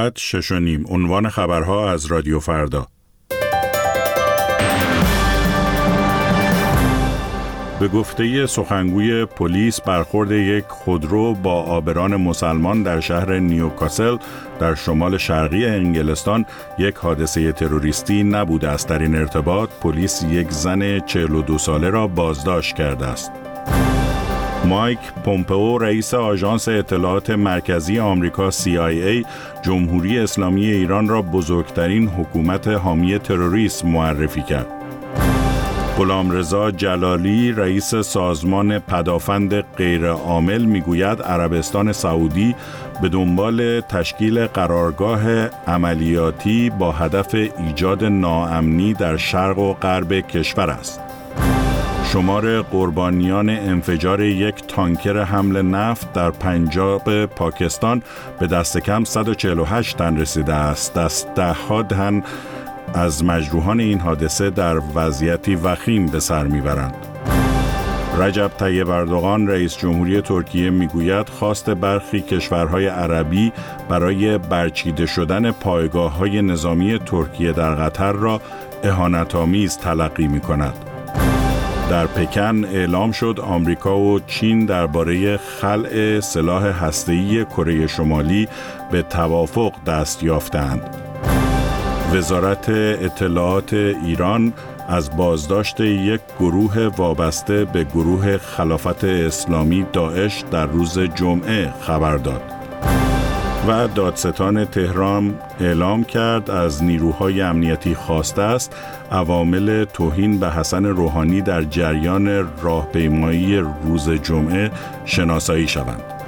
ساعت 6:30. عنوان خبرها از رادیو فردا. به گفته سخنگوی پلیس، برخورد یک خودرو با عابران مسلمان در شهر نیوکاسل در شمال شرقی انگلستان یک حادثه تروریستی نبوده است. در این ارتباط پلیس یک زن 42 ساله را بازداشت کرده است. مایک پومپئو، رئیس آژانس اطلاعات مرکزی آمریکا CIA، جمهوری اسلامی ایران را بزرگترین حکومت حامی تروریسم معرفی کرد. غلامرضا جلالی، رئیس سازمان پدافند غیرعامل، میگوید عربستان سعودی به دنبال تشکیل قرارگاه عملیاتی با هدف ایجاد ناامنی در شرق و غرب کشور است. شمار قربانیان انفجار یک تانکر حمل نفت در پنجاب پاکستان به دست کم 148 تن رسیده است. ده‌ها تن از مجروحان این حادثه در وضعیتی وخیم به سر میبرند. رجب طیب اردوغان، رئیس جمهوری ترکیه، میگوید خواست برخی کشورهای عربی برای برچیده شدن پایگاه‌های نظامی ترکیه در قطر را اهانت‌آمیز تلقی می‌کند. در پکن اعلام شد آمریکا و چین درباره خلع سلاح هسته‌ای کره شمالی به توافق دست یافتند. وزارت اطلاعات ایران از بازداشت یک گروه وابسته به گروه خلافت اسلامی داعش در روز جمعه خبر داد. و دادستان تهران اعلام کرد از نیروهای امنیتی خواسته است عوامل توهین به حسن روحانی در جریان راهپیمایی روز جمعه شناسایی شوند.